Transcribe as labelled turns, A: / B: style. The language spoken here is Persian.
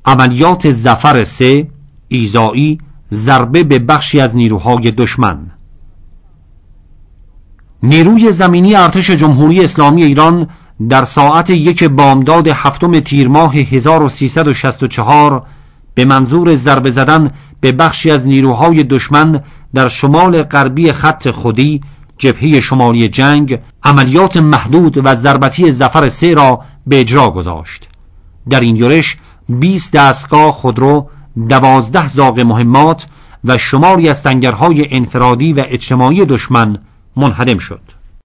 A: عملیات ظفر 3 ایذایی ضربه به بخشی از نیروهای دشمن. نیروی زمینی ارتش جمهوری اسلامی ایران در ساعت 1 بامداد 7 تیر ماه 1364 به منظور ضربه زدن به بخشی از نیروهای دشمن در شمال غربی خط خودی جبهه شمالی جنگ عملیات محدود و ضربتی ظفر 3 را به اجرا گذاشت. در این یورش 20 دستگاه خودرو، 12 زاغ مهمات و شماری از سنگرهای انفرادی و اجتماعی دشمن منهدم شد.